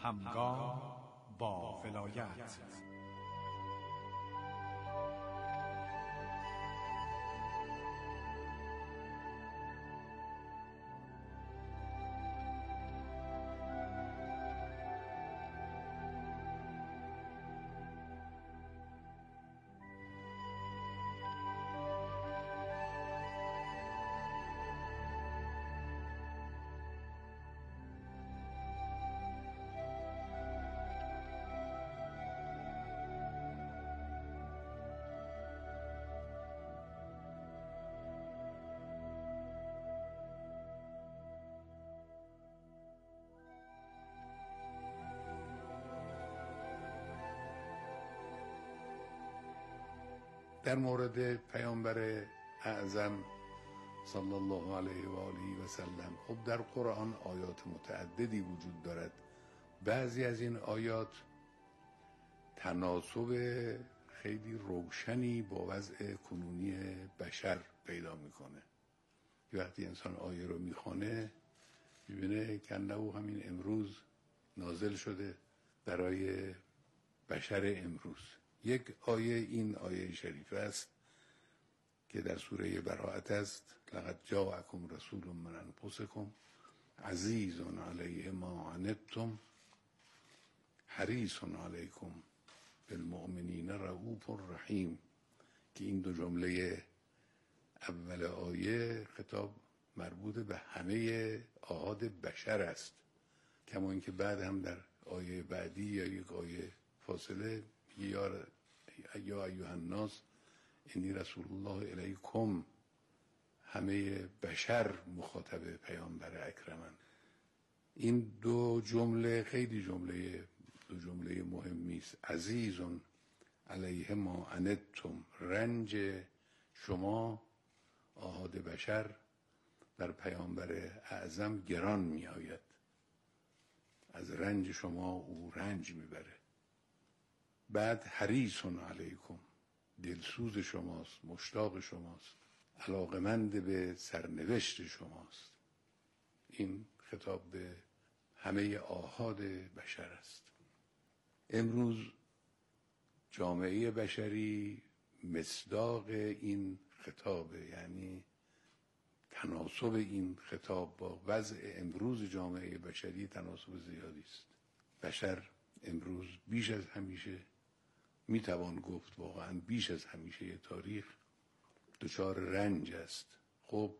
همگام با ولایت. در مورد پیامبر اعظم صلی الله علیه و آله و سلم، خب در قرآن آیات متعددی وجود دارد. بعضی از این آیات تناسب خیلی روشنی با وضع کنونی بشر پیدا میکنه. وقتی انسان آیه رو میخونه میبینه که انه همین امروز نازل شده برای بشر امروز. یک آیه این آیه شریف است که در سوره براءت است: لقد جاءکم رسول من انفسکم عزیز علیه ما عنتم حریص علیکم بالمؤمنین رؤوف رحیم. که این دو جمله اول آیه خطاب مربوط به همه احاد بشر است، کما اینکه بعد هم در آیه بعدی یا یک آیه فاصله یا ایها الناس انی رسول الله الیکم، همه بشر مخاطب پیامبر اکرمن. این دو جمله خیلی دو جمله مهمی است. عزیز علیه ما عنتم، رنج شما احاد بشر بر پیامبر اعظم گران می آید. از رنج شما او رنج میبره. بعد حریص علیکم، دلسوز شماست، مشتاق شماست، علاقمند به سرنوشت شماست. این خطاب به همه آحاد بشر است. امروز جامعه بشری مصداق این خطابه، یعنی تناسب این خطاب با وضع امروز جامعه بشری تناسب زیادی است. بشر امروز بیش از همیشه، میتوان گفت واقعا بیش از همیشه تاریخ، دچار رنج است. خب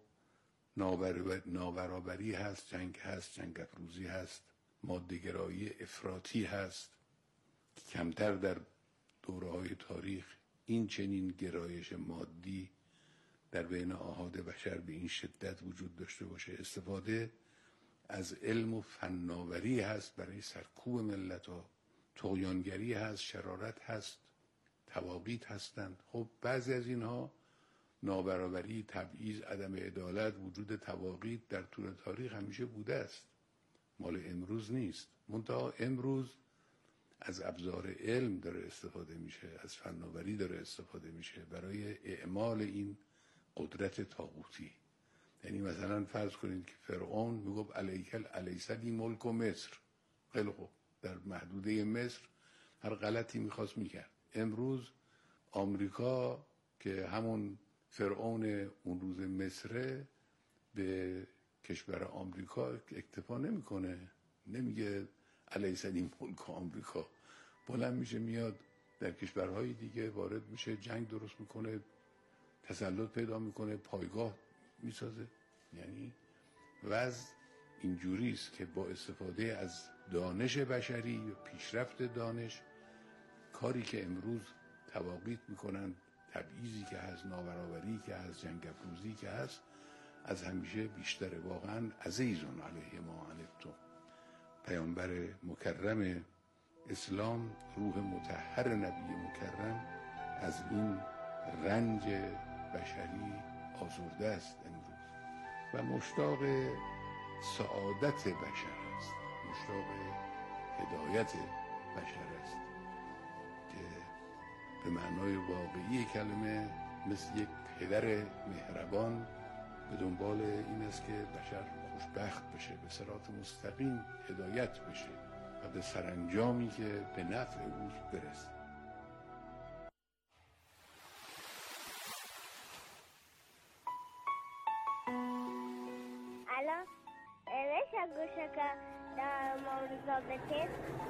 نابرابری هست، جنگ افروزی هست، ماده‌گرایی افراطی هست. کمتر در دوره‌های تاریخ این چنین گرایش مادی در بین آحاد بشر به این شدت وجود داشته باشه. استفاده از علم و فناوری هست برای سرکوب ملت ها، طغیانگری هست، شرارت هست، تواغیت هستند. خب بعضی از اینها نابرابری، تبعیض، عدم عدالت، وجود تواغیت در طول تاریخ همیشه بوده است، مال امروز نیست. منتها امروز از ابزار علم داره استفاده میشه، از فناوری داره استفاده میشه برای اعمال این قدرت طاغوتی. یعنی مثلا فرض کنید که فرعون میگفت الیسدی ملک و مصر. خیلی خوب، در محدوده مصر هر غلطی میخواست میکرد. امروز آمریکا که همون فرعون اون روز مصره، به کشور آمریکا اکتفا نمیکنه، نمیگه الیسدی ملک آمریکا، بلند میشه میاد در کشورهای دیگه وارد میشه، جنگ درست میکنه، تسلط پیدا میکنه، پایگاه میسازه. یعنی وضع اینجوری است که با استفاده از دانش بشری و پیشرفت دانش، کاری که امروز تواغیت میکنن، تبعیضی که هست، نابرابری که هست، جنگ افروزی که هست، از همیشه بیشتره. واقعا عزیز علیه ما عنتم، پیامبر مکرم اسلام، روح مطهر نبی مکرم از این رنج بشری آزرده است امروز و مشتاق سعادت بشر است، مشتاق هدایت بشر است، که به معنای واقعی کلمه مثل یک پدر مهربان به دنبال این است که بشر خوشبخت بشه، به صراط مستقیم هدایت بشه. و به سرانجامی که به نفع اوست برسه. الان میشه گوشه که در موضوع بتید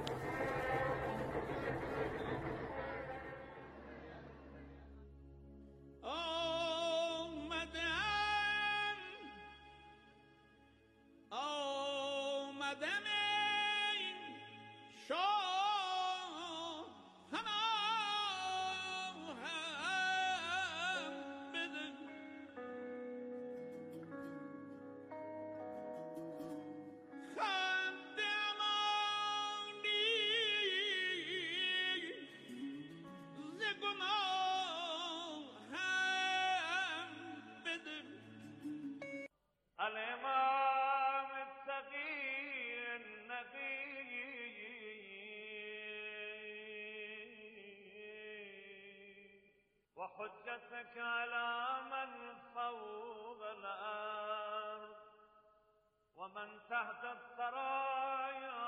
وحجتك على من فوق الأرض ومن تحت الثرايا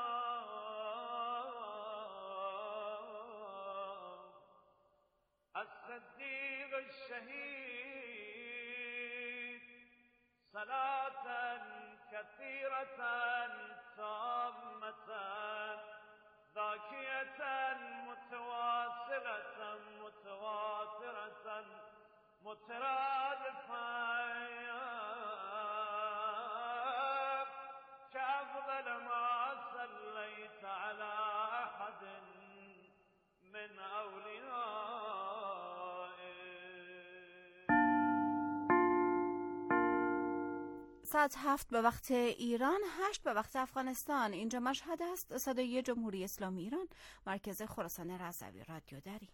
الصديق الشهيد صلاة كثيرة تامة ذاكية متواصلة متواترة مترادفة كأفضل ما صليت على أحد من أوليائك. ساعت 7 به وقت ایران، 8 به وقت افغانستان. اینجا مشهد است، صدای جمهوری اسلامی ایران، مرکز خراسان رضوی رادیو دری.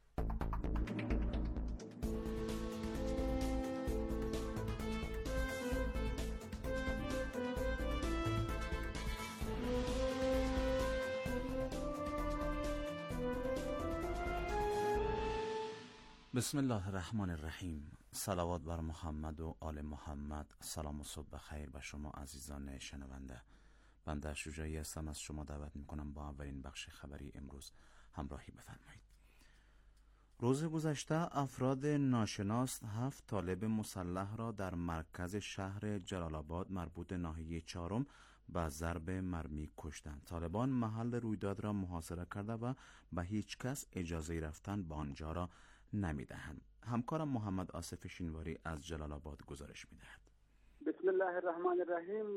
بسم الله الرحمن الرحیم. صلوات بر محمد و آل محمد. سلام و صبح بخیر به شما عزیزان شنونده. بنده شجاعی هستم، از شما دعوت میکنم با اولین بخش خبری امروز همراهی بفرمایید. روز گذشته افراد ناشناس 7 طالب مسلح را در مرکز شهر جلال آباد مربوط ناحیه 4 به ضرب مرمی کشتند. طالبان محل رویداد را محاصره کرده و به هیچ کس اجازه رفتن به آنجا را نمیدهند. همکارم محمد آصف شینواری از جلال آباد گزارش میدهد. بسم الله الرحمن الرحیم.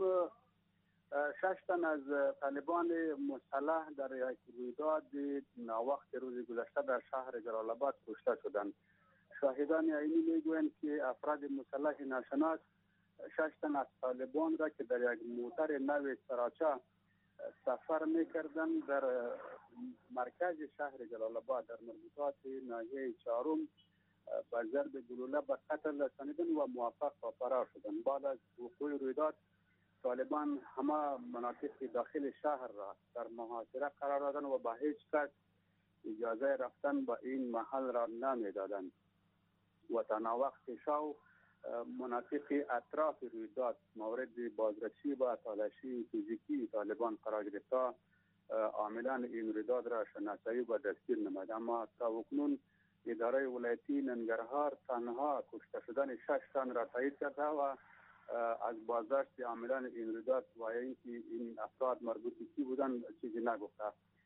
6 تن از طالبان مسلح در یک رویداد ناوقت روز گذشته در شهر جلال آباد کشته شدند. شاهدان عینی میگویند که افراد مسلح ناشناس 6 تن از طالبان را که در یک موتر نو سراچه سفر میکردند در مرکز شهر جلال آباد در مربوطات ناحیه 4 با ضرب گلوله به قتل رسانیدند و موفق به فرار شدند. بعد از وقوع رویداد طالبان همه مناطق داخل شهر را در محاصره قرار دادند و به هیچ کس اجازه رفتن به این محل را نمیدادند و تا ناوقت شو مناطق اطراف رویداد مورد بازرسی و تالاشی فیزیکی طالبان قرار گرفته عاملان این رویداد را شناسایی و دستگیر نمود. اما تا اکنون اداره ولایتی ننگرهار تنها کشته شدن 6 تن را تایید کرده و از بازداشت عاملان این رویداد و اینکه این افراد مربوط کی بودند چیزی نگفته.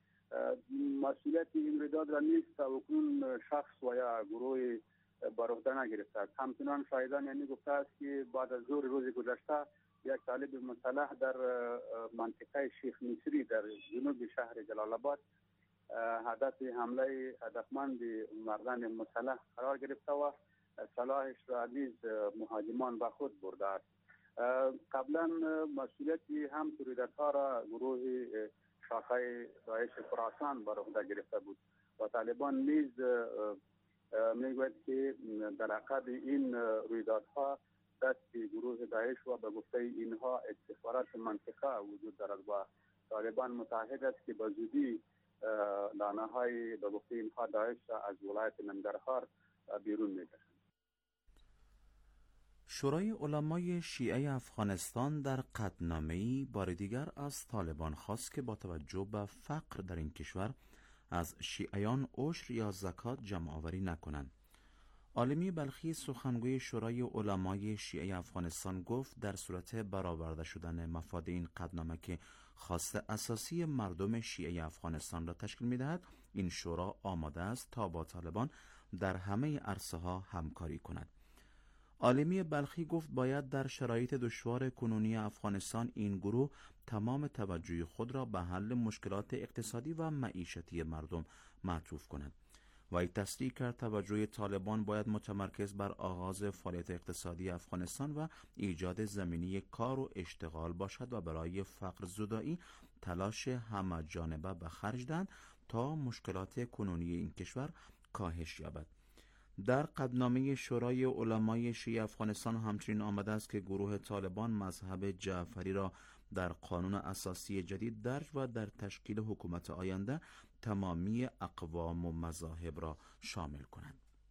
مسئولیت این رویداد را نیست تا اکنون شخص و یا گروه بر عهده نگرفته است. همچنان شاهدان یعنی گفته است که بعد از ظهر روز گذشته یک طالب مسلح در منطقه شیخ مصری در جنوب شهر جلال آباد هدف حمله هدفمند مردان مسلح قرار گرفته و سلاحش را نیز مهاجمان به خود برده است. قبلا مسئولیت هم توریدتها را گروه شاخه داعش خراسان بر عهده گرفته بود و طالبان نیز میگوید که در عقب این رویدادها دست گروه داعش و به گفته اینها استخبارات منطقه وجود دارد و طالبان متعهد است که به زودی دانه‌های به گفته اینها داعش از ولایت ننگرهار بیرون می‌کشند. شورای علمای شیعه افغانستان در قطعنامه‌ای بار دیگر از طالبان خواست که با توجه به فقر در این کشور از شیعیان عشر یا زکات جمع آوری نکنند. عالمی بلخی سخنگوی شورای علمای شیعه افغانستان گفت در صورت برآورده شدن مفاد این قطعنامه که خواست اساسی مردم شیعه افغانستان را تشکیل می‌دهد، این شورا آماده است تا با طالبان در همه عرصه‌ها همکاری کند. عالمی بلخی گفت باید در شرایط دشوار کنونی افغانستان این گروه تمام توجه خود را به حل مشکلات اقتصادی و معیشتی مردم معطوف کند. وی تصریح کرد توجه طالبان باید متمرکز بر آغاز فعالیت اقتصادی افغانستان و ایجاد زمینه کار و اشتغال باشد و برای فقر زدایی تلاش همه جانبه به خرج دهند تا مشکلات کنونی این کشور کاهش یابد. در قطعنامه شورای علمای شیعه افغانستان همچنین آمده است که گروه طالبان مذهب جعفری را در قانون اساسی جدید درج و در تشکیل حکومت آینده تمامی اقوام و مذاهب را شامل کنند.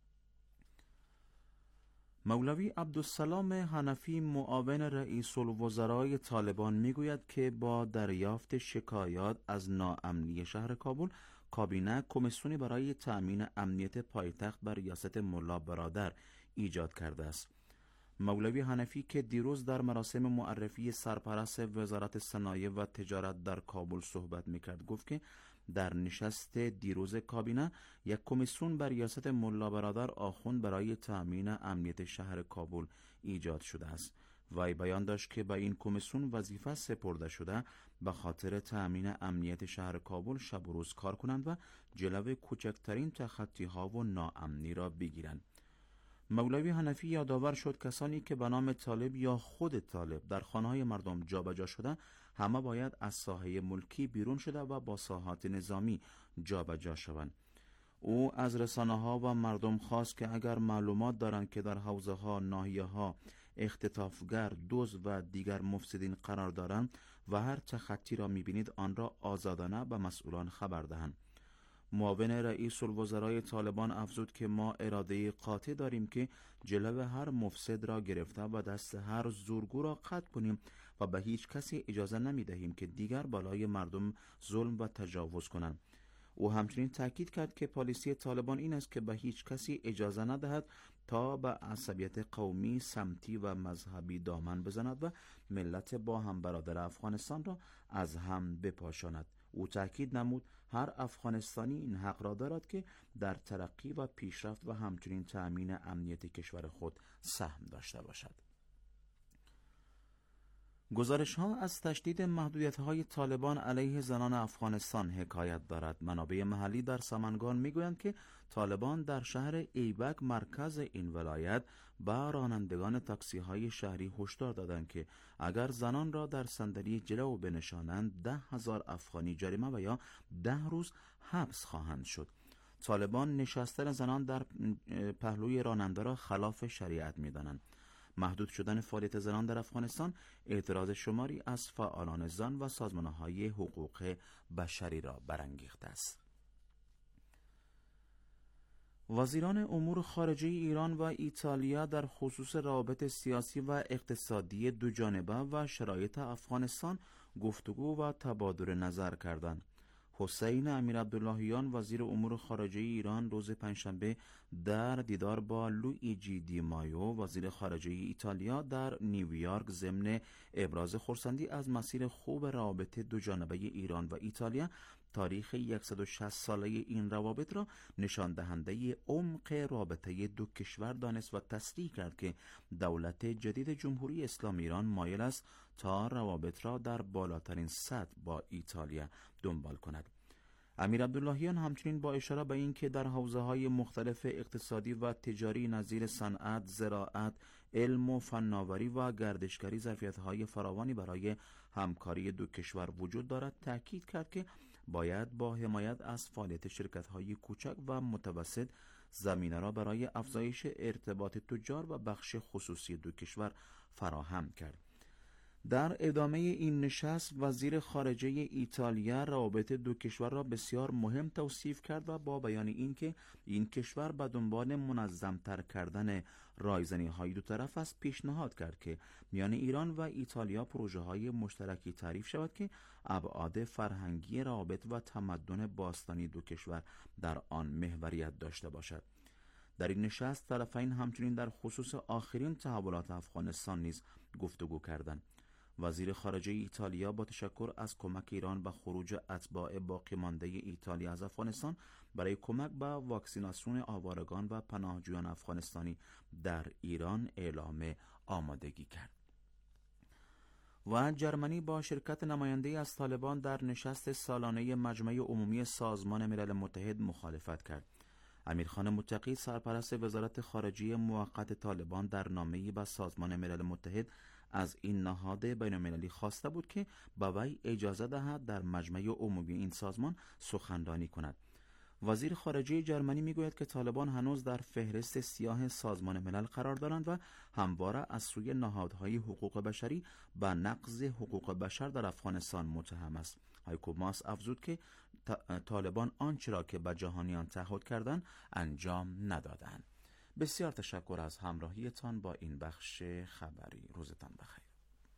مولوی عبدالسلام حنفی معاون رئیس الوزرای طالبان میگوید که با دریافت شکایات از ناامنی شهر کابل، کابینه کمیسیونی برای تأمین امنیت پایتخت بر ریاست ملا برادر ایجاد کرده است. مولوی حنفی که دیروز در مراسم معرفی سرپرست وزارت صنایع و تجارت در کابل صحبت میکرد گفت که در نشست دیروز کابینه یک کمیسیون بر ریاست ملا برادر آخوند برای تأمین امنیت شهر کابل ایجاد شده است. وی بیان داشت که به این کمیسیون وظیفه سپرده شده به خاطر تأمین امنیت شهر کابل شب و روز کار کنند و جلو کوچکترین تخطی‌ها و ناامنی را بگیرند. مولوی حنفی یادآور شد کسانی که به نام طالب یا خود طالب در خانه‌های مردم جابجا شده همه باید از ساحه ملکی بیرون شده و با ساحات نظامی جابجا شوند. او از رسانه‌ها و مردم خواست که اگر معلومات دارند که در حوزه‌ها، ناحیه‌ها اختطافگر، دزد و دیگر مفسدین قرار دارند و هر تخطی را می‌بینید آن را آزادانه به مسئولان خبر دهند. معاون رئیس الوزرای طالبان افزود که ما اراده قاطع داریم که جلو هر مفسد را گرفته و دست هر زورگو را قطع کنیم و به هیچ کسی اجازه نمی دهیم که دیگر بالای مردم ظلم و تجاوز کنند. او همچنین تاکید کرد که پالیسی طالبان این است که به هیچ کسی اجازه ندهد تا به عصبیت قومی، سمتی و مذهبی دامن بزند و ملت با هم برادر افغانستان را از هم بپاشاند. او تاکید نمود هر افغانستانی این حق را دارد که در ترقی و پیشرفت و همچنین تأمین امنیت کشور خود سهم داشته باشد. گزارش‌ها از تشدید محدودیت‌های طالبان علیه زنان افغانستان حکایت دارد. منابع محلی در سمنگان می‌گویند که طالبان در شهر ایبک مرکز این ولایت به رانندگان تاکسی‌های شهری هشدار دادند که اگر زنان را در صندلی جلو بنشانند 10,000 افغانی جریمه و یا 10 روز حبس خواهند شد. طالبان نشستن زنان در پهلوی راننده را خلاف شریعت می‌دانند. محدود شدن فعالیت زنان در افغانستان اعتراض شماری از فعالان زن و سازمان‌های حقوق بشری را برانگیخته است. وزیران امور خارجه ایران و ایتالیا در خصوص روابط سیاسی و اقتصادی دوجانبه و شرایط افغانستان گفتگو و تبادل نظر کردند. حسین امیرعبداللهیان وزیر امور خارجه ایران روز پنجشنبه در دیدار با لویجی دی مایو وزیر خارجه ایتالیا در نیویورک ضمن ابراز خرسندی از مسیر خوب روابط دوجانبه ایران و ایتالیا تاریخ 160 ساله این روابط را نشان دهنده عمق رابطه دو کشور دانست و تصریح کرد که دولت جدید جمهوری اسلامی ایران مایل است تا روابط را در بالاترین سطح با ایتالیا دنبال کند. امیر عبداللهیان همچنین با اشاره به این که در حوزه‌های مختلف اقتصادی و تجاری نظیر صنعت، زراعت، علم و فناوری و گردشگری ظرفیت‌های فراوانی برای همکاری دو کشور وجود دارد، تاکید کرد که باید با حمایت از فعالیت شرکت‌های کوچک و متوسط زمینه را برای افزایش ارتباط تجار و بخش خصوصی دو کشور فراهم کرد. در ادامه این نشست وزیر خارجه ایتالیا روابط دو کشور را بسیار مهم توصیف کرد و با بیان اینکه این کشور به دنبال منظم‌تر کردن رایزنی‌های دو طرف است، پیشنهاد کرد که میان ایران و ایتالیا پروژه‌های مشترکی تعریف شود که ابعاد فرهنگی روابط و تمدن باستانی دو کشور در آن محوریت داشته باشد. در این نشست طرفین همچنین در خصوص آخرین تحولات افغانستان نیز گفتگو کردند. وزیر خارجه ایتالیا با تشکر از کمک ایران به خروج اتباع باقی مانده ایتالیا از افغانستان برای کمک به واکسیناسیون آوارگان و پناهجویان افغانستانی در ایران اعلام آمادگی کرد. و جرمنی با شرکت نماینده از طالبان در نشست سالانه مجمع عمومی سازمان ملل متحد مخالفت کرد. امیرخان متقی سرپرست وزارت خارجه موقت طالبان در نامه‌ای به سازمان ملل متحد از این نهاد بین‌المللی خواسته بود که به وی اجازه دهد در مجمع عمومی این سازمان سخنرانی کند. وزیر خارجه جرمنی میگوید که طالبان هنوز در فهرست سیاه سازمان ملل قرار دارند و همواره از سوی نهادهای حقوق بشری به نقض حقوق بشر در افغانستان متهم است. هایکو ماس افزود که طالبان آنچه را که به جهانیان تعهد کردند انجام ندادند. بسیار تشکر از همراهیتان با این بخش خبری. روزتان بخیر.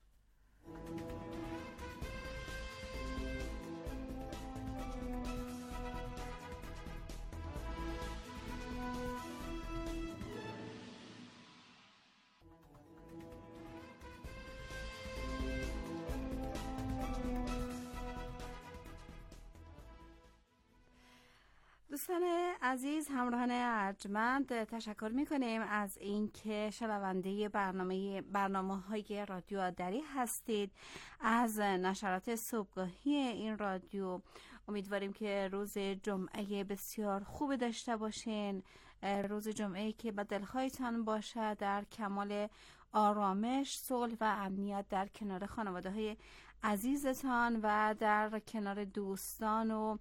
دوستان عزیز، همراهان ارجمند، تشکر میکنیم از اینکه شنونده برنامه‌های رادیو آذری هستید. از نشرات صبحگاهی این رادیو امیدواریم که روز جمعه بسیار خوب داشته باشین، روز جمعه که به دلخواهتان باشه، در کمال آرامش، صلح و امنیت در کنار خانواده‌های عزیزتان و در کنار دوستان و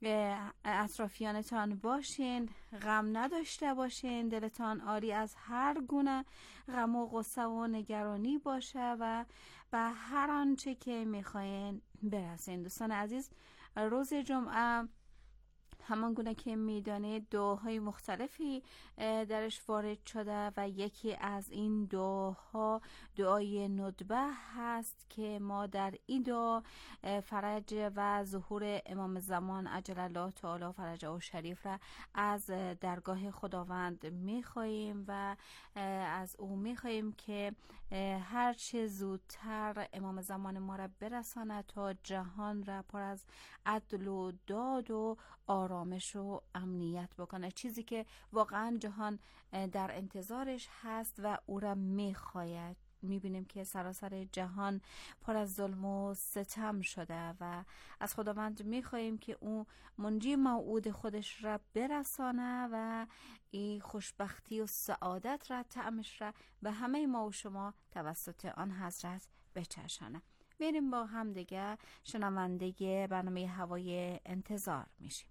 اطرافیانتان باشین. غم نداشته باشین، دلتان آری از هر گونه غم و غصه و نگرانی باشه و به هر آنچه که میخواین برسین. دوستان عزیز، روز جمعه همان گونه که میدانید دعاهای مختلفی درش وارد شده و یکی از این دعاها دعای ندبه هست که ما در این دعا فرج و ظهور امام زمان عجل الله تعالی فرجه و شریف را از درگاه خداوند میخواییم و از او میخواییم که هر چه زودتر امام زمان ما را برساند تا جهان را پر از عدل و داد و آرامش و امنیت بکنه، چیزی که واقعا جهان در انتظارش هست و او را میخواید. میبینیم که سراسر جهان پر از ظلم و ستم شده و از خداوند میخواییم که او منجی موعود خودش را برسانه و این خوشبختی و سعادت را، طعمش را به همه ما و شما توسط آن حضرت بچشانه. بریم با هم دیگه شنونده برنامه هوای انتظار میشیم.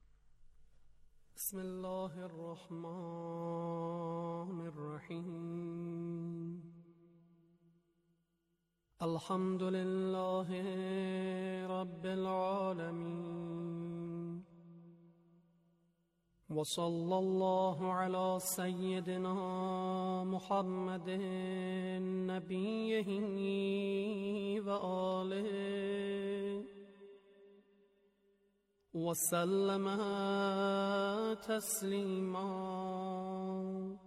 بسم الله الرحمن الرحیم. الحمد لله رب العالمين وصلى الله على سيدنا محمد نبيه وآله وسلم تسليما.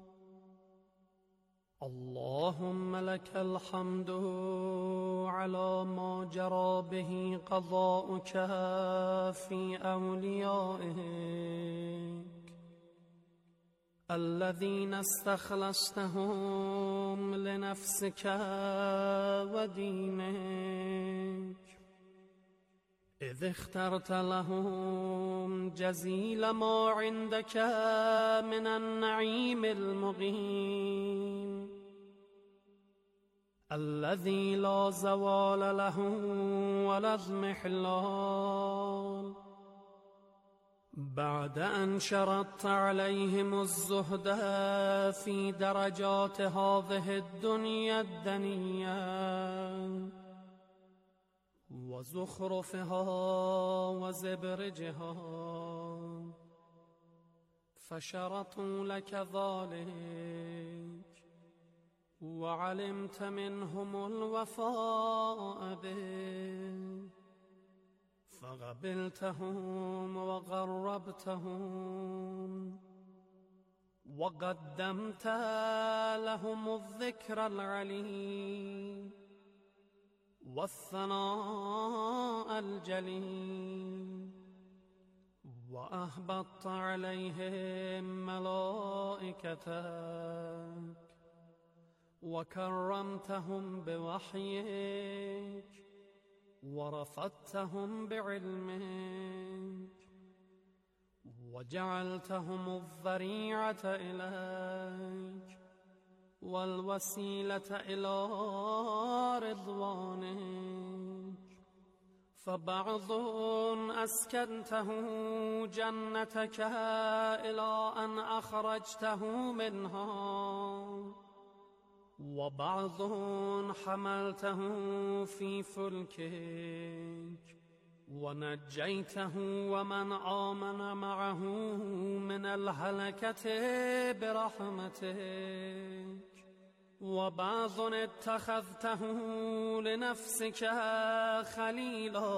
اللهم لك الحمد على ما جرى به قضاؤك في أوليائك الذين استخلصتهم لنفسك ودينك إذ اخترت لهم جزيل ما عندك من النعيم المقيم الذي لا زوال له ولا اضمحلال بعد أن شرطت عليهم الزهد في درجات هذه الدنيا الدنيا وزخرفها وزبرجها فشرطوا لك ذلك وعلمت منهم الوفاء به فقبلتهم وقربتهم وقدمت لهم الذكر العلي والثناء الجليل وأهبطت عليهم ملائكتك وكرمتهم بوحيك ورفضتهم بعلمك وجعلتهم الذريعة إليك والوسيلة إلى رضوانك فبعض أسكنته جنتك إلى أن أخرجته منها وبعض حملته في فلكك ونجيته ومن آمن معه من الهلكة برحمتك وبعض اتخذته لنفسك خليلا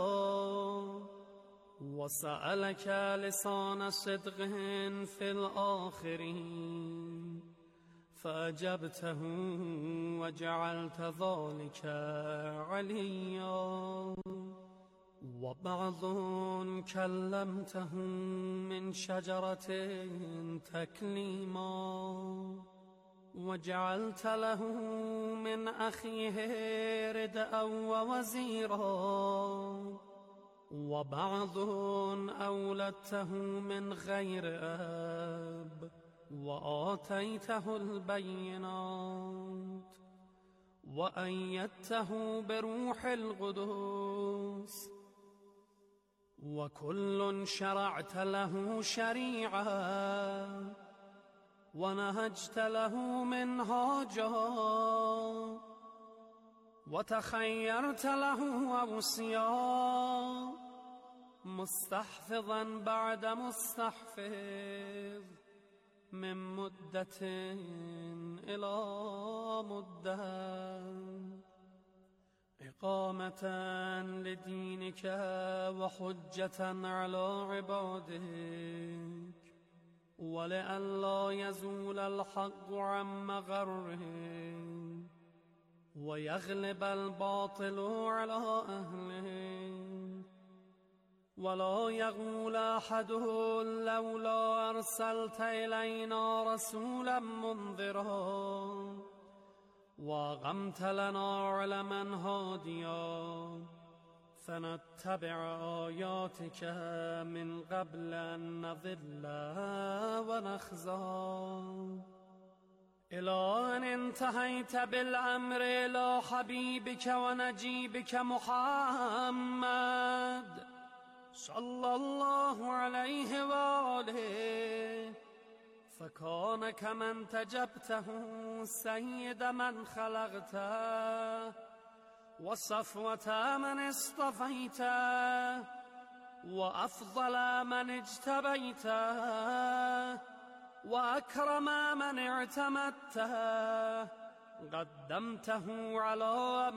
وسألك لسان صدق في الآخرين فأجبته وجعلت ذلك عليا وبعض كلمته من شجرة تكليما وجعلت له من أخيه ردءا ووزيرا وبعض أولدته من غير أب وآتيته البينات وأيدته بروح القدس وكل شرعت له شريعة ونهجت له منهاجا وتخيرت له أوصيا مستحفظا بعد مستحفظ من مدة إلى مدة إقامة لدينك وحجة على عبادك ولئلا يزول الحق عن مغره ويغلب الباطل على أهله ولا يقول أحد لولا أرسلت إلينا رسولا منذرا وأقمت لنا علما هاديا فنتبع آياتك من قبل أن نضل ونخزى إلى أن انتهيت بالأمر إلى حبيبك ونجيبك محمد صلى الله عليه وآله فكان كمن تجبته سيد من خلقته وصفوة من اصطفيته وأفضل من اجتبيته وأكرم من اعتمدته قدمته على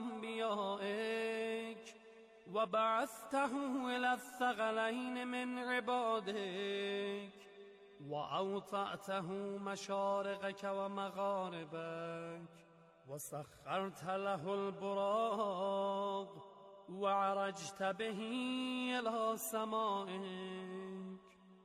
أنبيائك وبعثته إلى الثقلين من عبادك وأوطأته مشارقك ومغاربك وسخرت له البراق وعرجت به إلى سمائك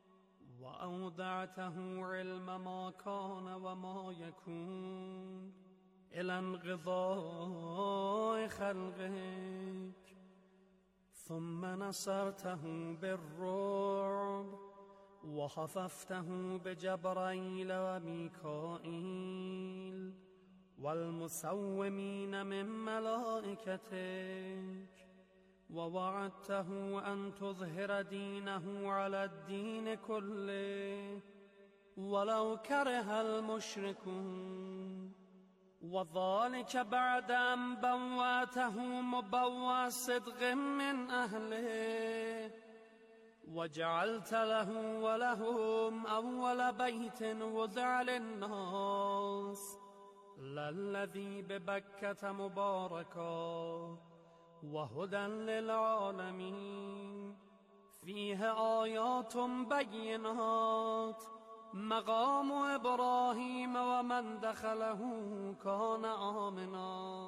وأودعته علم ما كان وما يكون إلى انقضاء خلقك ثم نصرته بالرعب وخففته بجبرائيل وميكائيل والمسومين من ملائكتك ووعدته أن تظهر دينه على الدين كله ولو كره المشركون وذلك بعد أن بوأته مبوأ صدق من أهله وجعلت له ولهم أول بيت وضع للناس للذي ببكة مباركا وهدى للعالمين فيه آيات بينات مقام إبراهيم ومن دخله كان آمنا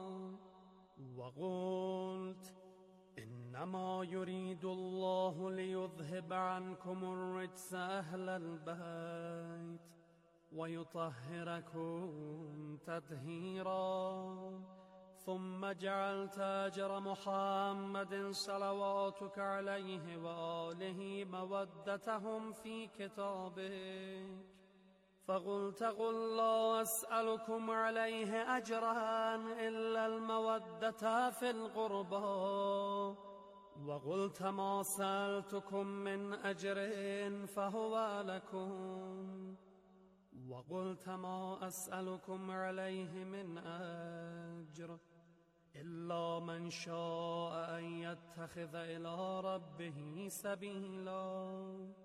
وقلت إنما يريد الله ليذهب عنكم الرجس أهل البيت ويطهركم تطهيرا ثم جعلت أجر محمد صلواتك عليه وآله مودتهم في كتابك فقلت قل لا أسألكم عليه أجرا إلا المودة في القربى وقلت ما سألتكم من أجر فهو لكم وقلت ما أسألكم عليه من أجر إلا من شاء أن يتخذ إلى ربه سبيلا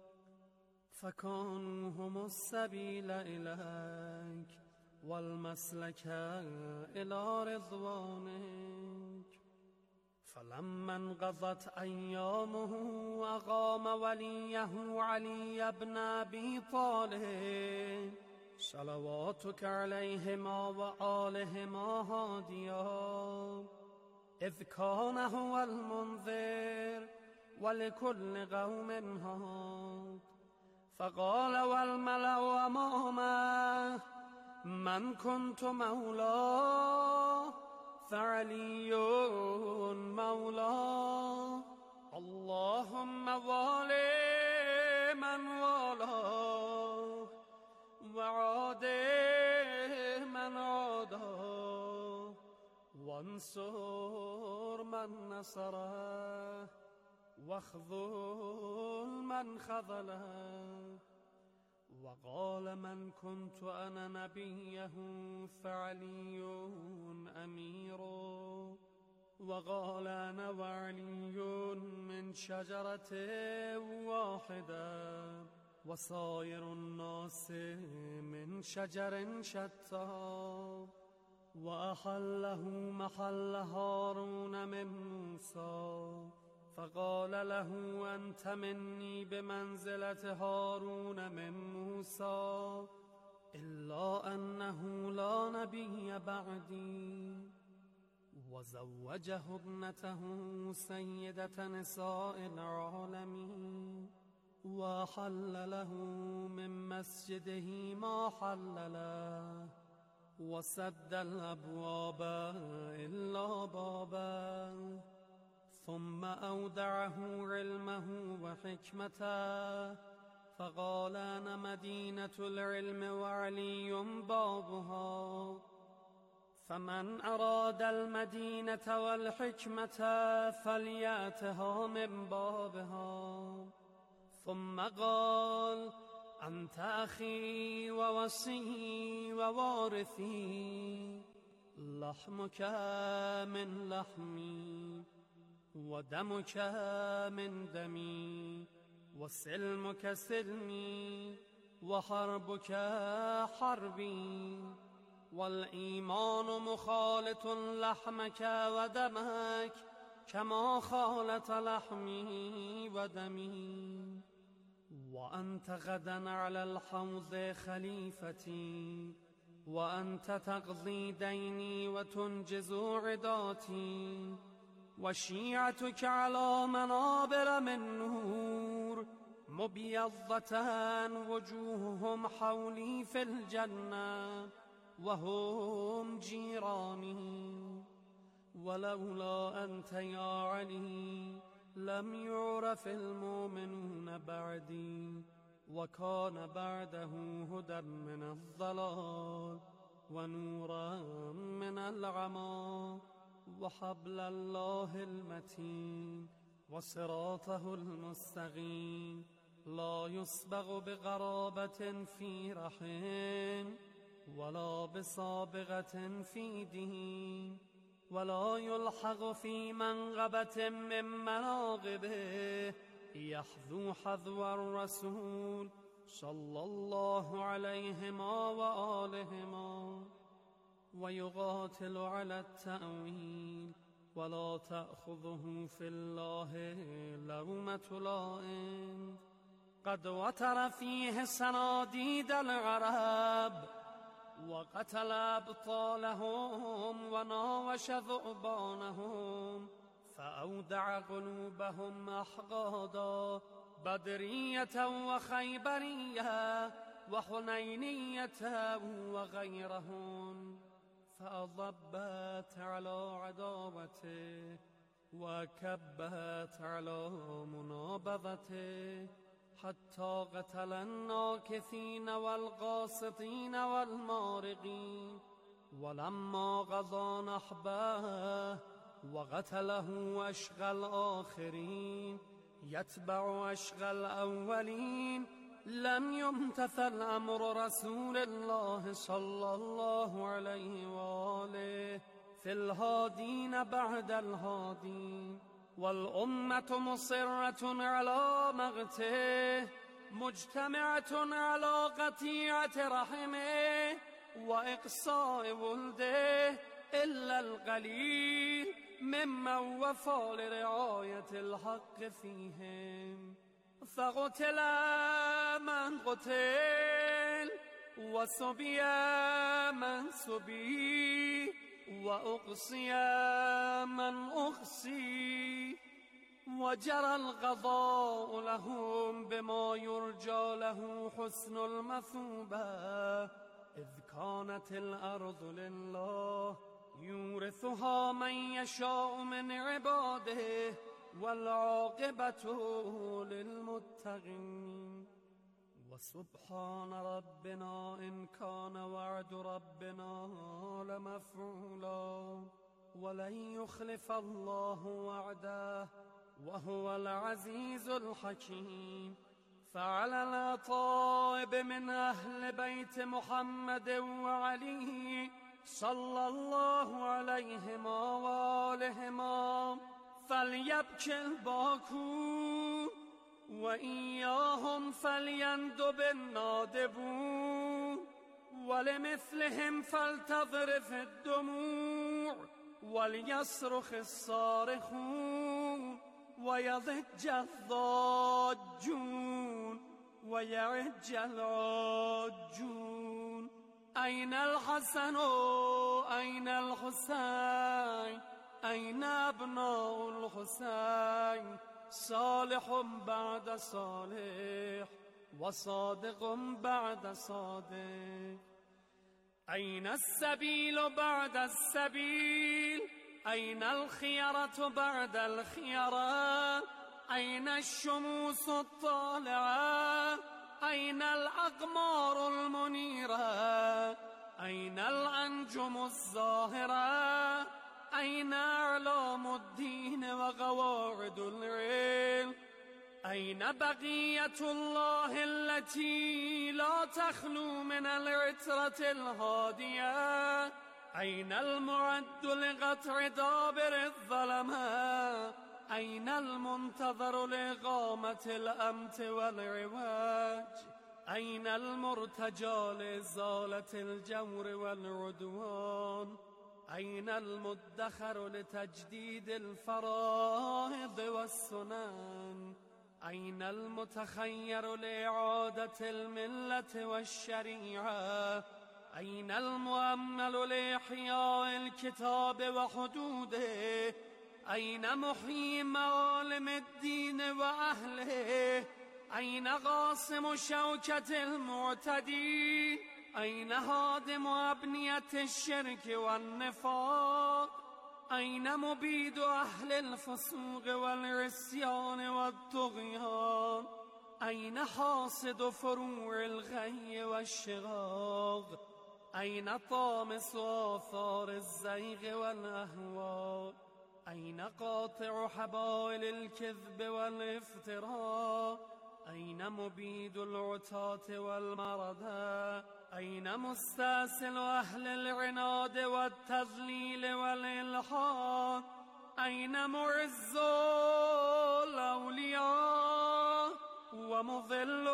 فكانوا هم السبيل إليك والمسلك إلى رضوانك فلما انقضت أيامه أقام وليه علي بن أبي طالب صلواتك عليهما وآلهما هاديا إذ كان هو المنذر ولكل قوم هاد فقال والملأ أمامه من كنت مولاه فعلي مولاه اللهم والي من والاه وعادي من عاداه وانصر من نصره واخذل من خذله وقال من كنت أنا نبيه فعلي أمير وقال أنا وعلي من شجرة واحدة وسائر الناس من شجر شتى وأحله محل هارون من موسى فقال له أنت مني بمنزلة هارون من موسى إلا أنه لا نبي بعدي وزوجه ابنته سيدة نساء العالمين وحل له من مسجده ما حل له وسد الأبواب إلا بابا ثم أودعه علمه وحكمته فقال أنا مدينة العلم وعلي بابها فمن أراد المدينة والحكمة فليأتها من بابها ثم قال أنت أخي ووصي ووارثي لحمك من لحمي ودمك من دمي وسلمك سلمي وحربك حربي والإيمان مخالط لحمك ودمك كما خالط لحمي ودمي وأنت غدا على الحوض خليفتي وأنت تقضي ديني وتنجز عداتي وشيعتك على منابر من نور مبيضة وجوههم حولي في الجنة وهم جيراني ولولا أنت يا علي لم يعرف المؤمنون بعدي وكان بعده هدى من الضلال ونورا من العمى وحبل الله المتين وصراطه المستقيم لا يسبغ بغرابة في رحم ولا بسابغة في دين ولا يلحق في منغبة من مناغبه يحذو حذو الرسول صلى الله عليهما وآلهما ويقاتل على التأويل ولا تأخذه في الله لومة لائم قد وتر فيه صناديد العرب وقتل أبطالهم وناوش ذؤبانهم فأودع قلوبهم أحقادا بدرية وخيبرية وحنينية وغيرهم فأضبت على عداوته وكبت على منابذته حتى قتل الناكثين والقاسطين والمارقين ولما قضى نحبه وقتله أشقى الآخرين يتبع أشقى الأولين لم يمتثل أمر رسول الله صلى الله عليه وآله في الهادين بعد الهادين والأمة مصرة على مقته مجتمعة على قطيعة رحمه وإقصاء ولده إلا القليل ممن وفى لرعاية الحق فيهم فقتل من قتل وسبي من سبي وأقصي من أقصي وجرى القضاء لهم بما يرجى له حسن المثوبة إذ كانت الأرض لله يورثها من يشاء من عباده والعاقبة للمتقين وسبحان ربنا إن كان وعد ربنا لمفعولا ولن يخلف الله وعده وهو العزيز الحكيم فعلى الأطائب من أهل بيت محمد وعلي صلى الله عليهما وآلهما فليبكي الباكون وإياهم فليندب النادبون ولمثلهم فلتظرف الدموع وليصرخ الصارخون ويضج الضاجون ويعج العاجون أين الحسن أين الحسين أين أبناء الحسين صالح بعد صالح وصادق بعد صادق أين السبيل بعد السبيل أين الخيرة بعد الخيرة أين الشموس الطالعة أين الأقمار المنيرة أين الأنجم الزاهرة أين أعلام الدين وقواعد العلم أين بقية الله التي لا تخلو من العترة الهادية أين المعد لقطع دابر الظلماء أين المنتظر لإقامة الأمت والعواج أين المرتجى لإزالة الجور والعدوان أين المدخر لتجديد الفرائض والسنن أين المتخير لإعادة الملة والشريعة أين المؤمل لإحياء الكتاب وحدوده أين محيي معالم الدين وأهله أين قاسم شوكة المعتدين أين هادم أبنية الشرك والنفاق أين مبيد أهل الفسوق والعصيان والطغيان أين حاصد فروع الغي والشغاق أين طامس آثار الزيغ والأهواء أين قاطع حبائل الكذب والافتراء أين مبيد العتاة والمردى أين مستأصل أهل العناد والتضليل والإلحاد أين معز الأولياء ومضل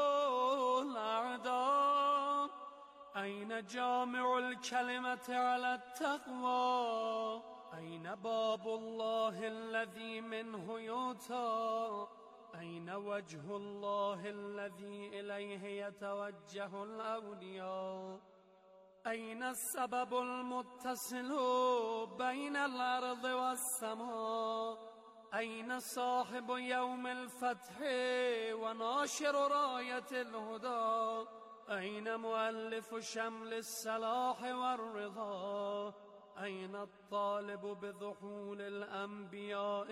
الأعداء أين جامع الكلمة على التقوى أين باب الله الذي منه يؤتى أين وجه الله الذي إليه يتوجه الأولياء أين السبب المتصل بين الأرض والسماء أين صاحب يوم الفتح وناشر راية الهدى أين مؤلف شمل الصلاح والرضا أين الطالب بذحول الأنبياء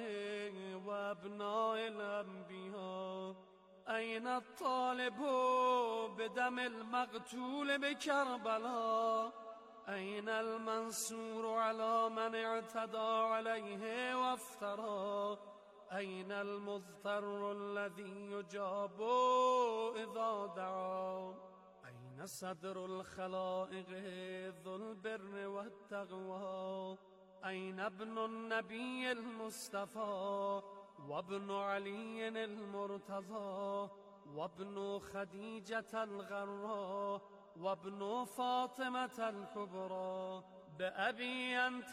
وأبناء الأنبياء أين الطالب بدم المقتول بكربلاء أين المنصور على من اعتدى عليه وافترى أين المضطر الذي يجاب إذا دعا أين صدر الخلائق ذو البر والتقوى أين ابن النبي المصطفى وابن علي المرتضى وابن خديجة الغراء وابن فاطمة الكبرى بأبي أنت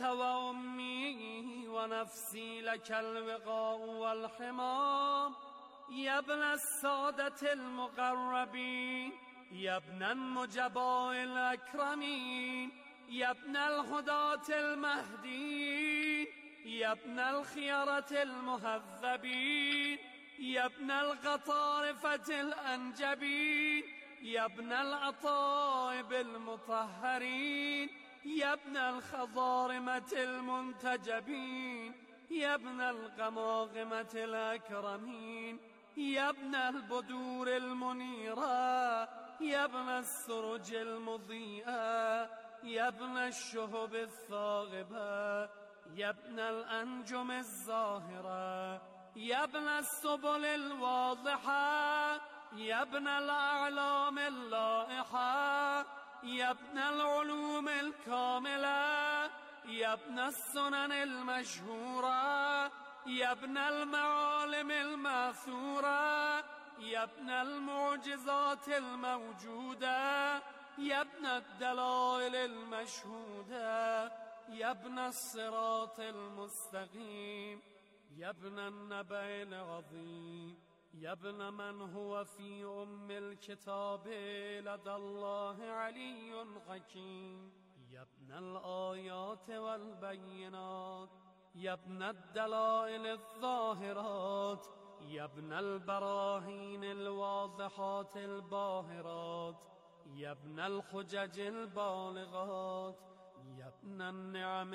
وأمي ونفسي لك الوقاء والحمام يا ابن السادة المقربين يا ابن النجباء الأكرمين يا ابن الهداة المهديين يا ابن الخيرة المهذبين يا ابن القطارفة الأنجبين يا ابن الأطائب المطهرين يا ابن الخضارمة المنتجبين يا ابن القماقمة الأكرمين يا ابن البدور المنيرة يا ابن السرج المضيئة يا ابن الشهب الثاغبة يا ابن الأنجم الزاهرة يا ابن السبل الواضحة يا ابن الأعلام اللائحة يا ابن العلوم الكاملة يا ابن السنن المشهورة يا ابن المعالم الماثورة يا ابن المعجزات الموجودة يا ابن الدلائل المشهودة يا ابن الصراط المستقيم يا ابن النبأ العظيم يا ابن من هو في أم الكتاب لدى الله علي حكيم يا ابن الآيات والبينات يا ابن الدلائل الظاهرات يا ابن البراهين الواضحات الباهرات يا ابن الحجج البالغات يا ابن النعم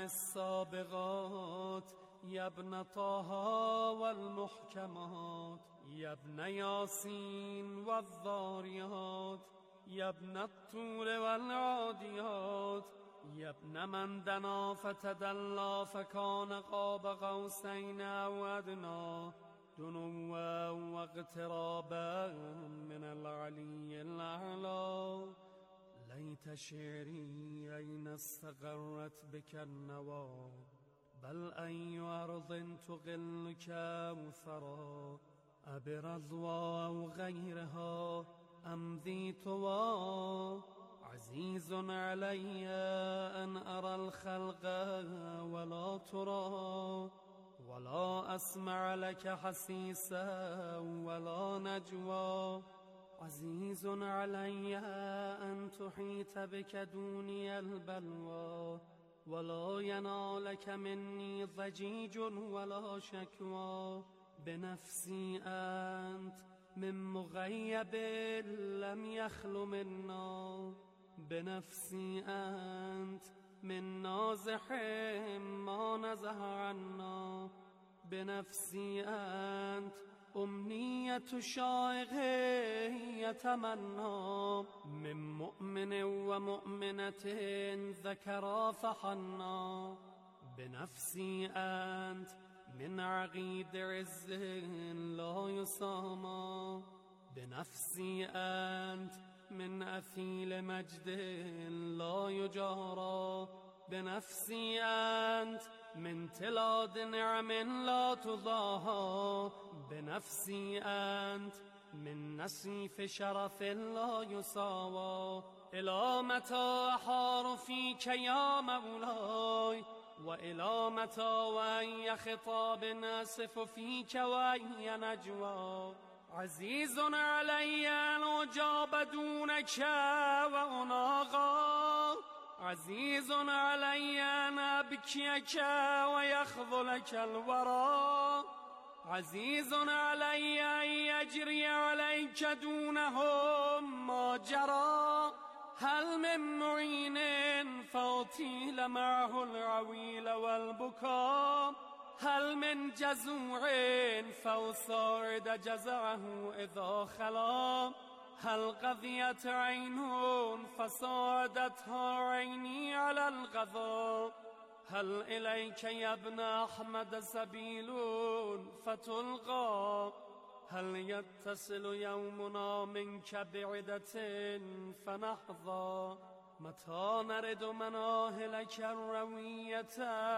السابغات يا ابن طه والمحكمات يا ابن ياسين والذاريات يا ابن الطول والعاديات يا ابن من دنا فتدلى فكان قاب قوسين أو أدنى دنوا واقترابا من العلي الأعلى ليت شعري أين استقرت بك النوى بل أي أرض تغلك وثرى أبرضوى أو غيرها أم ذي طوى عزيز علي أن أرى الخلق ولا ترى ولا أسمع لك حسيسا ولا نجوى عزيز علي أن تحيط بك دوني البلوى ولا ينالك مني ضجيج ولا شكوى بنفسي أنت من مغيب لم يخل منا بنفسي أنت من نازح ما نزه عنا بنفسي أنت أمنية شائق يتمنى من مؤمن ومؤمنة ذكرا فحنا بنفسي أنت من عقيد عز لا يسامى بنفسی انت من اثیل مجد لا یجارا بنفسی انت من تلاد نعم لا تضاها بنفسی انت من نصیف شرف لا یساوا الی متی احار فیک یا مولاي وإلى متى وأي خطاب ناسف فيك وأي نجوى عزيز علي أن أجاب دونك وأناغى عزيز علي أن أبكيك ويخذلك الورى عزيز علي أن يجري عليك دونهم ما جرى هل من معين فأطيل معه العويل والبكاء هل من جزوع فأصارد جزعه إذا خلا هل قضيت عين فصادتها عيني على الغضا هل إليك يا ابن أحمد سبيل فتلقى هل يتصل يومنا منك بعدة فنحظى متى نرد مناهلك الروية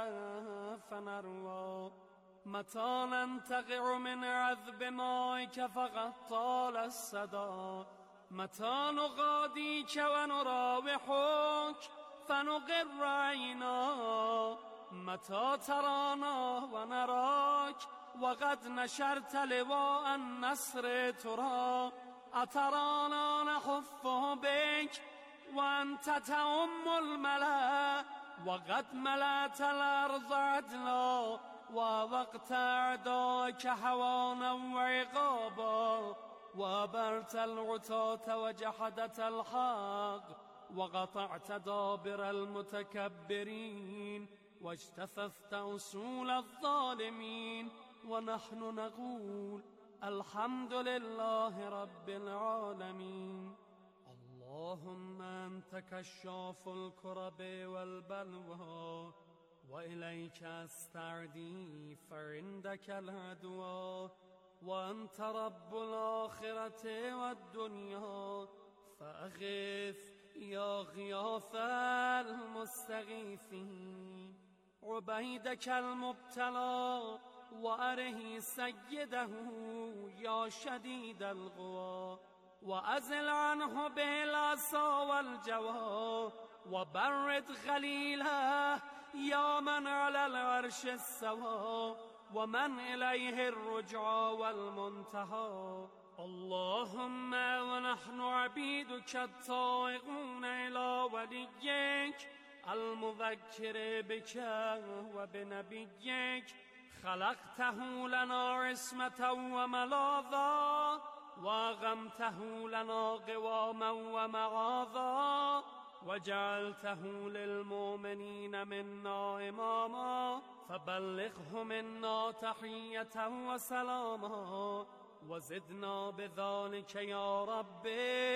فنروى متى ننتقع من عذب مائك فقد طال الصدى متى نغاديك ونراوحك فنقر عينا متى ترانا ونراك وقد نشرت لواء النصر ترى أترانا نحف بك وأنت تأم الملا وقد ملأت الأرض عدلا ووقت أعداك حوانا وعقابا وأبرت العتاة وجحدت الحق وقطعت دابر المتكبرين واجتثثت أصول الظالمين ونحن نقول الحمد لله رب العالمين اللهم أنت كشاف الكرب والبلوى وإليك أستعدي فعندك العدوى وأنت رب الآخرة والدنيا فأغث يا غياث المستغيثين عبيدك المبتلى وأره سيده يا شديد القوى وأزل عنه بالعصا والجوى وبرد خليله يا من على العرش استوى ومن إليه الرجعى والمنتهى اللهم ونحن عبيدك الطائعون إلى وليك المذكر بك وبنبيك خلقته لنا عصمة وملاذا وأغمته لنا قواما ومعاذا وجعلته للمؤمنين منا إماما فبلغه منا تحية وسلاما وزدنا بذلك يا رب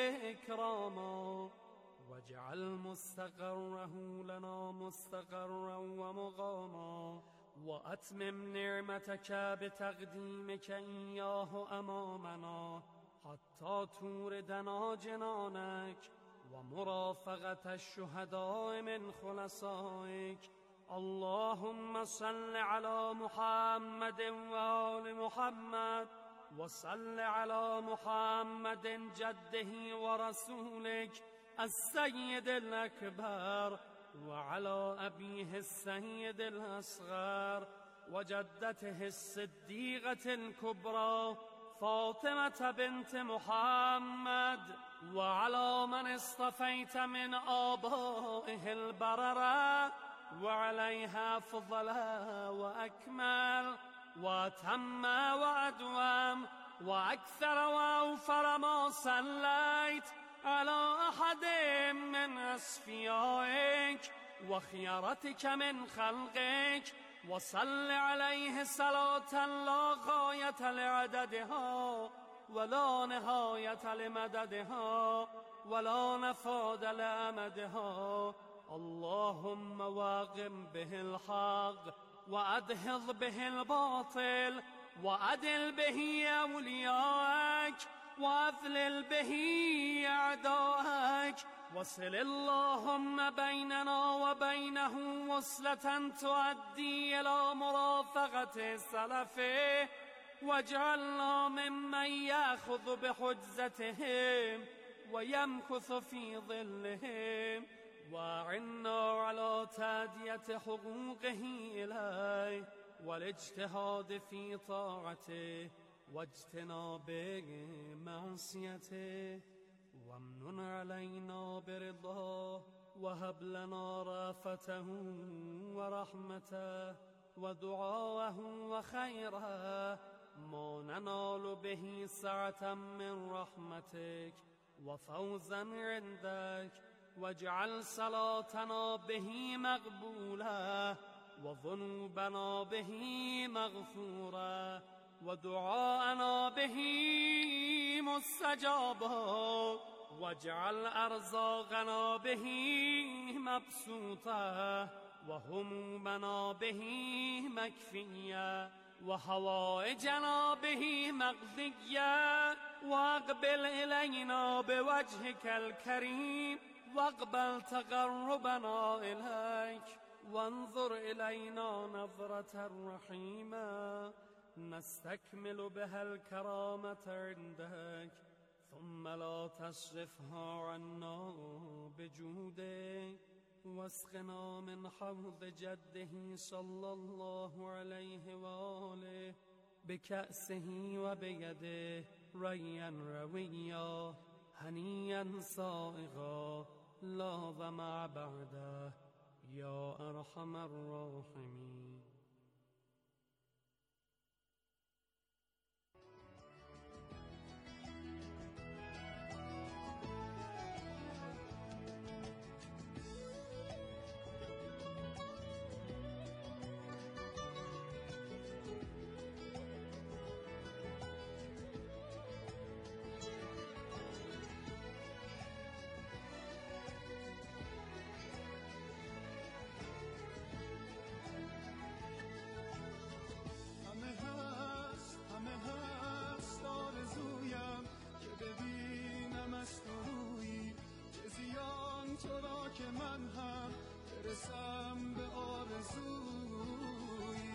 إكراما واجعل مستقره لنا مستقرا ومقاما وأتمم نعمتك بتقديمك إياه أمامنا حتى توردنا جنانك ومرافقة الشهداء من خلصائك اللهم صل على محمد وآل محمد وصل على محمد جده ورسولك السيد الأكبر وعلى أبيه السيد الأصغر وجدته الصديقة الكبرى فاطمة بنت محمد وعلى من اصطفيت من آبائه البررة وعليها أفضل وأكمل وأتم وأدوم وأكثر وأوفر ما صليت على أحد من أصفيائك وخيرتك من خلقك وصل عليه صلاة لا غاية لعددها ولا نهاية لمددها ولا نفاد لأمدها اللهم واقم به الحق وأدهض به الباطل وأدل به أولياءك وأذلل به أعداءك وصل اللهم بيننا وبينه وصلة تؤدي إلى مرافقة سلفه واجعلنا ممن يأخذ بحجزتهم ويمكث في ظلهم وأعنا على تأدية حقوقه إليه والاجتهاد في طاعته واجتناب معصيته وامنن علينا برضاه وهب لنا رافته ورحمته ودعاءه وخيره ما ننال به سعة من رحمتك وفوزا عندك واجعل صلاتنا به مقبولة وذنوبنا به مغفورة ودعاءنا به مستجابا واجعل أرزاقنا به مبسوطة وهمومنا به مكفية وحوائجنا به مقضية واقبل إلينا بوجهك الكريم واقبل تقربنا إليك وانظر إلينا نظرة رحيمة نستكمل بها الكرامة عندك ثم لا تصرفها عنا بجودك واسقنا من حوض جده صلى الله عليه وآله بكأسه وبيده ريا رويا هنيا صائغا لا ظمأ بعده يا أرحم الراحمين. تو را که من هم برسم به آرزویی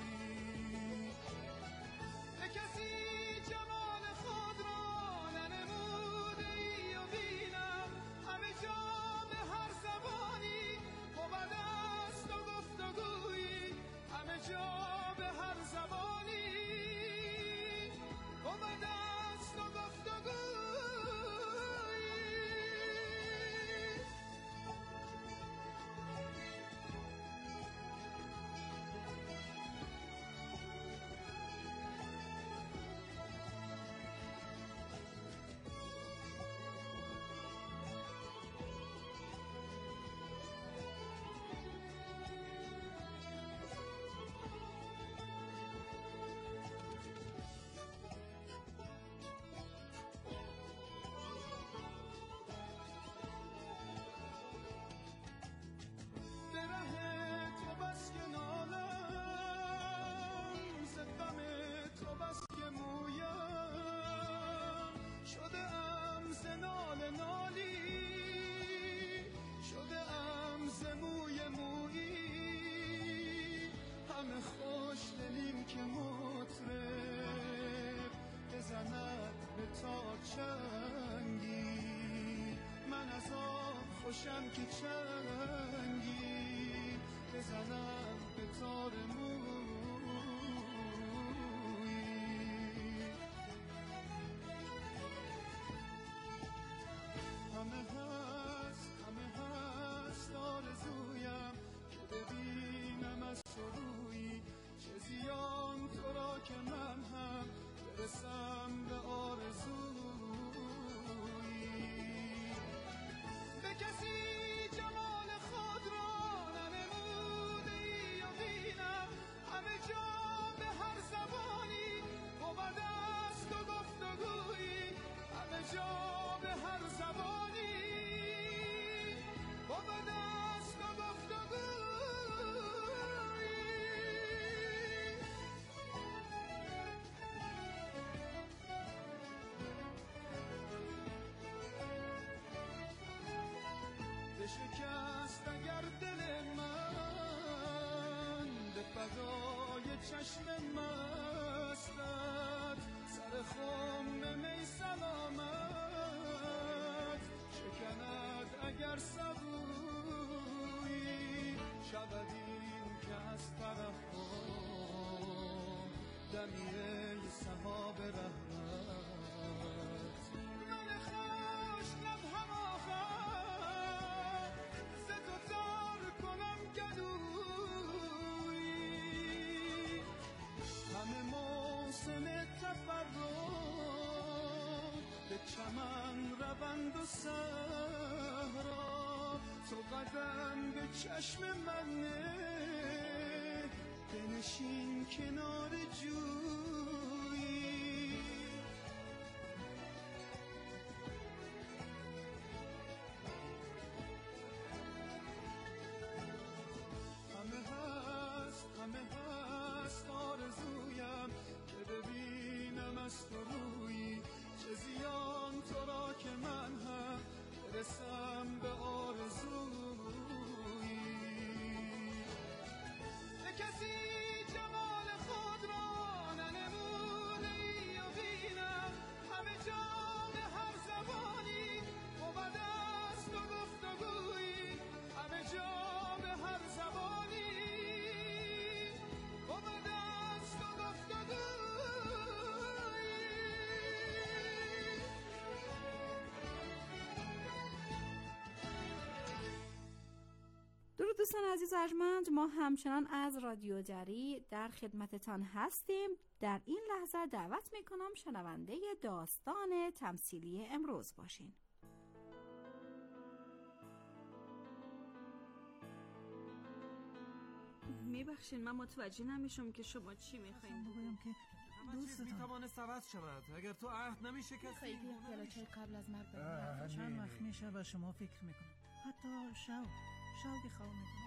به کسی جمال خود را ننموده ای و بینم همه جا به هر زبانی بود است و گفتگویی همه جا به هر زبانی بود است و گفتگویی خوش دلیم که مطرب بزند به تا چنگی من از آن خوشم که چنگی بزنم به تار مویی همه هست آرزویم که ببینم از روی چه زیان تو را که من هم برسم به آرزویی به کسی جمال خود را ننموده ای و بینم فردای چشم مستت سر خم می سلامت شکند اگر سبویی شود این که از طرف دمی ای سحاب رحمت من خوش لب هم آخر ز تو تر کنم گلویی همه موسم تفرد به چمن روند و صحرا تو قدم به چشم من نه بنشین کنار جویی همه هست آرزویم که ببینم از تو رویی چه زیان تو را که من هم برسم به آرزویی به کسی جمال خود را ننموده ای و بینم همه جا به هر زبانی بود است و گفتگویی همه جا به هر زبانی بود است و گفتگویی. درود دوستان عزیز ارجمند، ما همچنان از رادیو جری در خدمتتان هستیم. در این لحظه دعوت میکنم شنونده داستان تمثیلی امروز باشین. میبخشین من متوجه نمیشم که شما چی میخواین بگویم که دوستتان میتوانست عوض شود اگر تو عهد نمیشکستی. خیلی پیاله قبل از مرگ بریم. چند وقت میشه و شما فکر میکنم حتی شوقی خواه میکنم.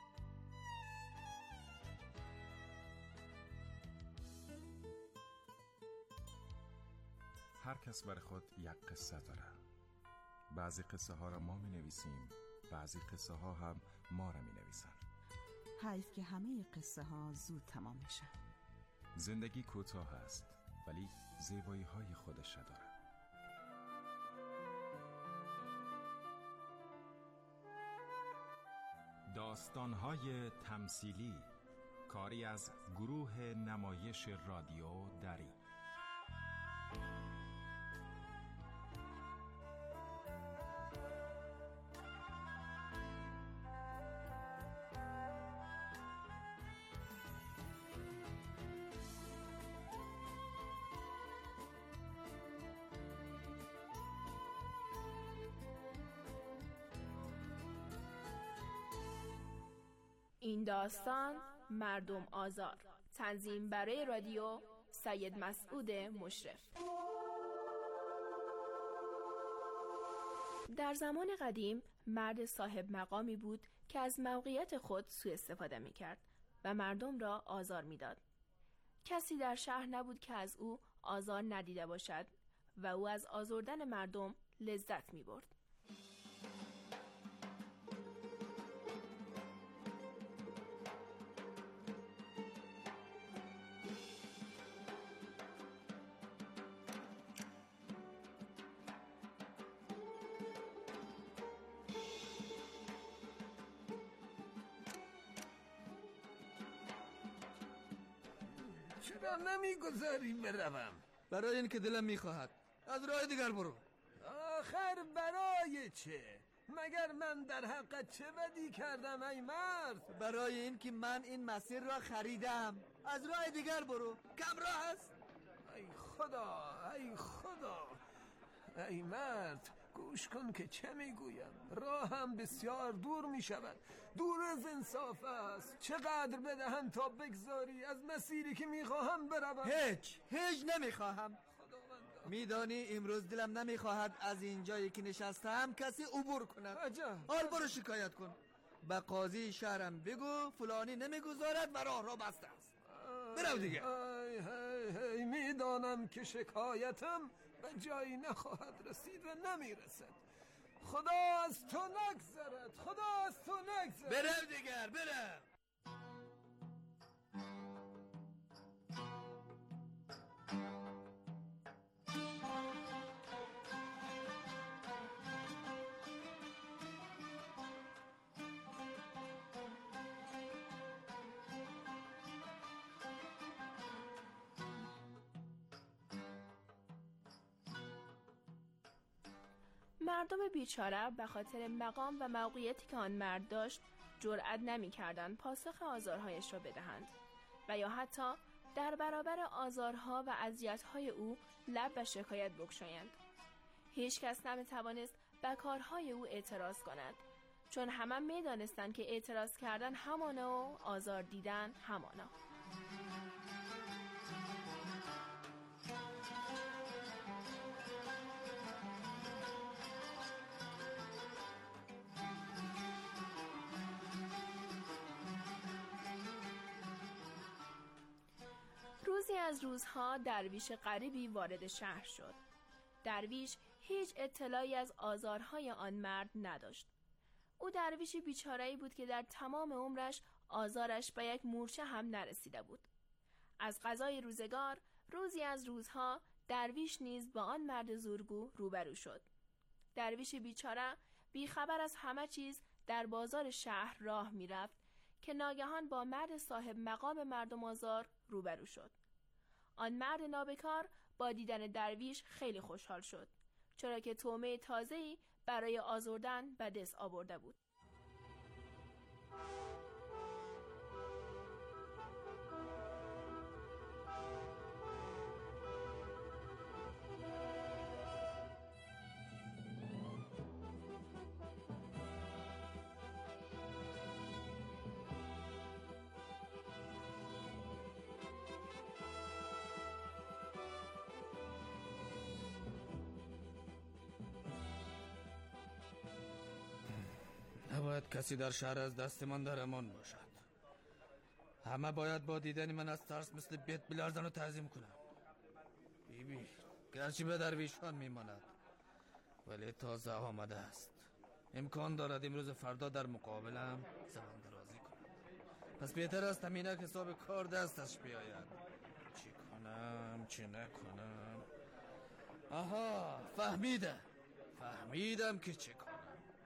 هر کس برای خود یک قصه داره. بعضی قصه ها را ما می نویسیم، بعضی قصه ها هم ما را می نویسن. حیف که همه قصه ها زود تمام میشن. زندگی کوتاه است ولی زیبایی های خودش داره. داستان‌های تمثیلی، کاری از گروه نمایش رادیو دری. این داستان مردم آزار، تنظیم برای رادیو سید مسعود مشرف. در زمان قدیم مرد صاحب مقامی بود که از موقعیت خود سوء استفاده می کرد و مردم را آزار می داد. کسی در شهر نبود که از او آزار ندیده باشد و او از آزردن مردم لذت می برد. چرا نمیگذاریم بروم؟ برای این که دلم میخواهد. از راه دیگر برو. آخر برای چه؟ مگر من در حقت چه بدی کردم ای مرد؟ برای این که من این مسیر را خریدم. از راه دیگر برو، کم راه است. ای خدا ای مرد، گوش کن که چه میگویم. راهم بسیار دور میشود، دور از انصاف است. چقدر بدهم تا بگذاری از مسیری که میخواهم بروم؟ هیچ نمیخواهم. میدانی امروز دلم نمیخواهد از این جایی که نشستم کسی عبور کند. حال برو شکایت کن، به قاضی شهرم بگو فلانی نمیگذارد و راه را بسته است. برو دیگه. میدانم که شکایتم به جایی نخواهد رسید و نمیرسد. خدا از تو نگذرد، خدا از تو نگذرد. برو دیگر، برو. مردم بیچاره به خاطر مقام و موقعیتی که آن مرد داشت جرأت نمی‌کردند پاسخ آزارهایش را بدهند و یا حتی در برابر آزارها و اذیت‌های او لب به شکایت بگشایند. هیچ کس نمی‌توانست به کارهای او اعتراض کند، چون همه می‌دانستند که اعتراض کردن همانا و آزار دیدن همانا. روزی از روزها درویش غریبی وارد شهر شد. درویش هیچ اطلاعی از آزارهای آن مرد نداشت. او درویشی بیچاره‌ای بود که در تمام عمرش آزارش به یک مورچه هم نرسیده بود. از قضای روزگار روزی از روزها درویش نیز با آن مرد زورگو روبرو شد. درویش بیچاره بیخبر از همه چیز در بازار شهر راه می‌رفت که ناگهان با مرد صاحب مقام مردم آزار روبرو شد. آن مرد نابکار با دیدن درویش خیلی خوشحال شد، چرا که طعمه تازه‌ای برای آزردن به دست آورده بود. نباید کسی در شهر از دست من در امان باشد. همه باید با دیدن من از ترس مثل بیت بلرزن و تعظیم کنم. بیبی گرچه به درویشان میماند ولی تازه آمده است. امکان دارد امروز فردا در مقابلم زبان درازی کنم. پس بهتر است همینک حساب کار دستش بیاید. چی کنم چی نکنم؟ آها فهمیدم که چه کنم.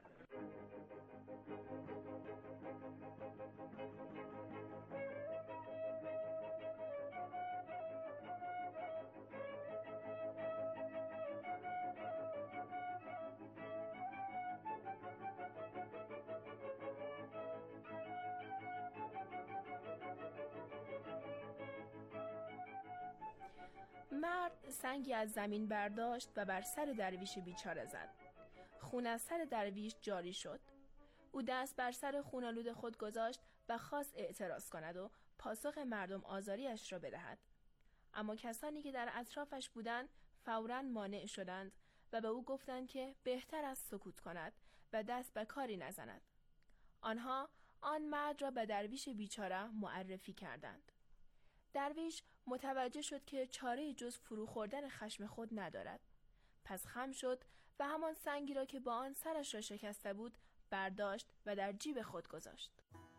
مرد سنگی از زمین برداشت و بر سر درویش بیچاره زد. خون از سر درویش جاری شد. او دست بر سر خونالود خود گذاشت و خواست اعتراض کند و پاسخ مردم آزاریش را بدهد. اما کسانی که در اطرافش بودند فوراً مانع شدند و به او گفتند که بهتر است سکوت کند و دست به کاری نزند. آنها آن مرد را به درویش بیچاره معرفی کردند. درویش متوجه شد که چاره جز فرو خوردن خشم خود ندارد. پس خم شد و همان سنگی را که با آن سرش را شکسته بود برداشت و در جیب خود گذاشت.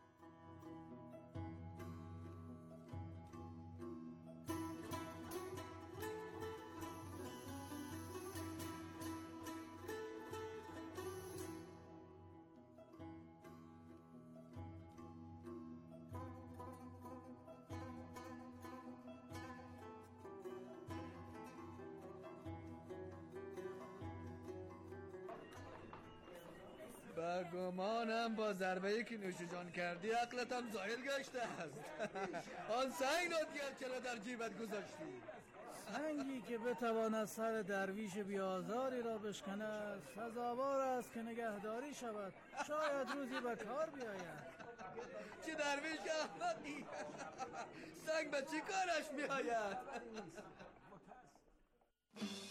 به گمانم با ضربه‌ای که نوشیجان کردی عقلتم زائل گشته است. آن سنگ را دیگر چرا در جیبت گذاشتی؟ سنگی که بتواند سر درویش بیازاری را بشکند سزاوار است که نگهداری شود، شاید روزی به کار بیاید. چه درویش احمقی! سنگ به چی کارش میآید؟